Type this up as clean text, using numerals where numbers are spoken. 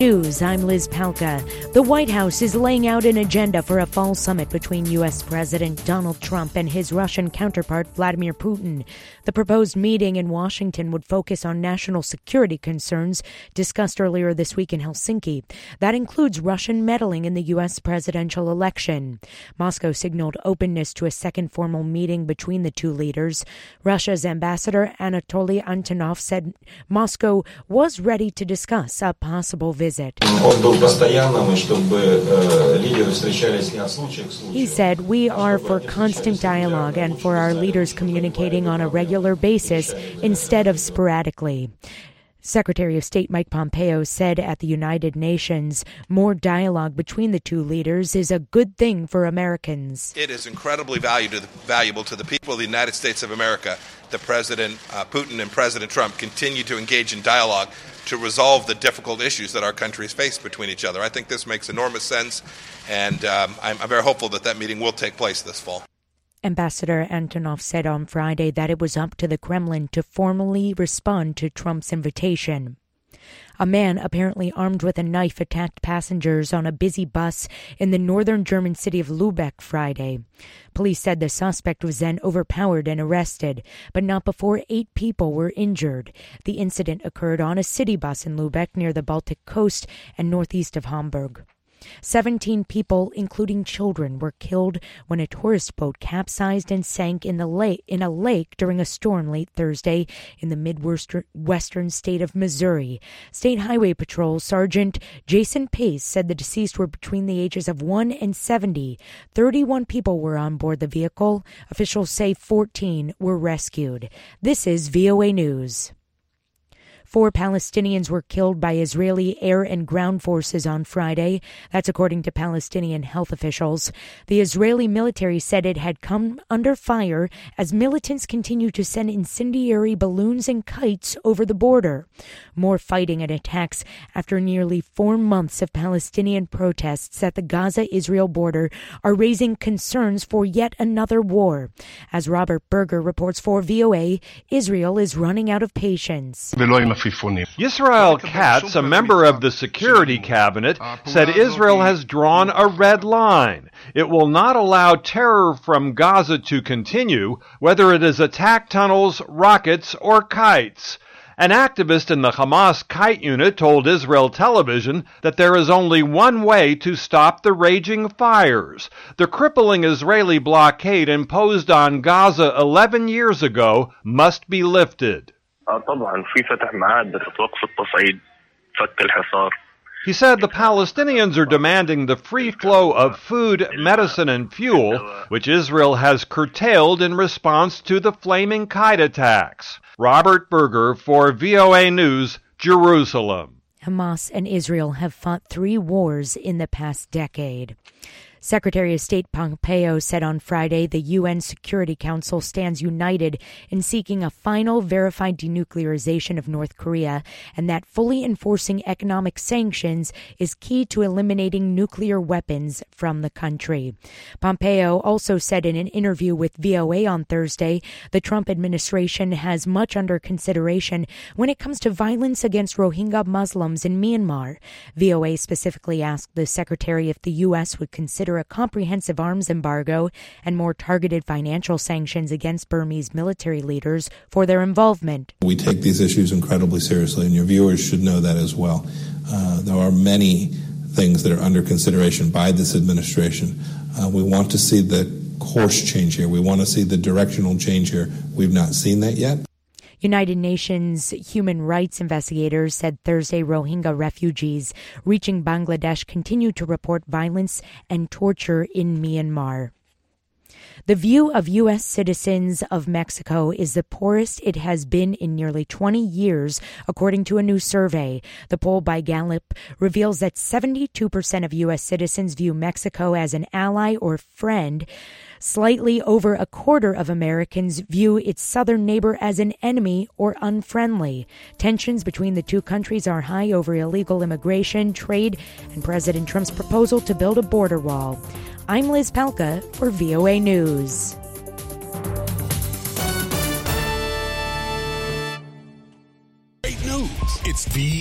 News, I'm Liz Palka. The White House is laying out an agenda for a fall summit between U.S. President Donald Trump and his Russian counterpart Vladimir Putin. The proposed meeting in Washington would focus on national security concerns discussed earlier this week in Helsinki. That includes Russian meddling in the U.S. presidential election. Moscow signaled openness to a second formal meeting between the two leaders. Russia's ambassador Anatoly Antonov said Moscow was ready to discuss a possible visit. He said, "We are for constant dialogue and for our leaders communicating on a regular basis instead of sporadically." Secretary of State Mike Pompeo said at the United Nations, more dialogue between the two leaders is a good thing for Americans. It is incredibly valuable to the people of the United States of America that President Putin and President Trump continue to engage in dialogue to resolve the difficult issues that our countries face between each other. I think this makes enormous sense, and I'm very hopeful that that meeting will take place this fall. Ambassador Antonov said on Friday that it was up to the Kremlin to formally respond to Trump's invitation. A man apparently armed with a knife attacked passengers on a busy bus in the northern German city of Lübeck Friday. Police said the suspect was then overpowered and arrested, but not before 8 people were injured. The incident occurred on a city bus in Lübeck near the Baltic coast and northeast of Hamburg. 17 people, including children, were killed when a tourist boat capsized and sank in a lake during a storm late Thursday in the midwestern state of Missouri. State Highway Patrol Sergeant Jason Pace said the deceased were between the ages of 1 and 70. 31 people were on board the vehicle. Officials say 14 were rescued. This is VOA News. 4 Palestinians were killed by Israeli air and ground forces on Friday. That's according to Palestinian health officials. The Israeli military said it had come under fire as militants continue to send incendiary balloons and kites over the border. More fighting and attacks after nearly 4 months of Palestinian protests at the Gaza-Israel border are raising concerns for yet another war. As Robert Berger reports for VOA, Israel is running out of patience. Yisrael Katz, a member of the Security Cabinet, said Israel has drawn a red line. It will not allow terror from Gaza to continue, whether it is attack tunnels, rockets, or kites. An activist in the Hamas kite unit told Israel Television that there is only one way to stop the raging fires. The crippling Israeli blockade imposed on Gaza 11 years ago must be lifted. He said the Palestinians are demanding the free flow of food, medicine, and fuel, which Israel has curtailed in response to the flaming kite attacks. Robert Berger for VOA News, Jerusalem. Hamas and Israel have fought 3 wars in the past decade. Secretary of State Pompeo said on Friday the UN Security Council stands united in seeking a final verified denuclearization of North Korea, and that fully enforcing economic sanctions is key to eliminating nuclear weapons from the country. Pompeo also said in an interview with VOA on Thursday the Trump administration has much under consideration when it comes to violence against Rohingya Muslims in Myanmar. VOA specifically asked the secretary if the U.S. would consider a comprehensive arms embargo and more targeted financial sanctions against Burmese military leaders for their involvement. We take these issues incredibly seriously, and your viewers should know that as well. There are many things that are under consideration by this administration. We want to see the course change here. We want to see the directional change here. We've not seen that yet. United Nations human rights investigators said Thursday Rohingya refugees reaching Bangladesh continue to report violence and torture in Myanmar. The view of U.S. citizens of Mexico is the poorest it has been in nearly 20 years, according to a new survey. The poll by Gallup reveals that 72% of U.S. citizens view Mexico as an ally or friend. Slightly over a quarter of Americans view its southern neighbor as an enemy or unfriendly. Tensions between the two countries are high over illegal immigration, trade, and President Trump's proposal to build a border wall. I'm Liz Palka for VOA News.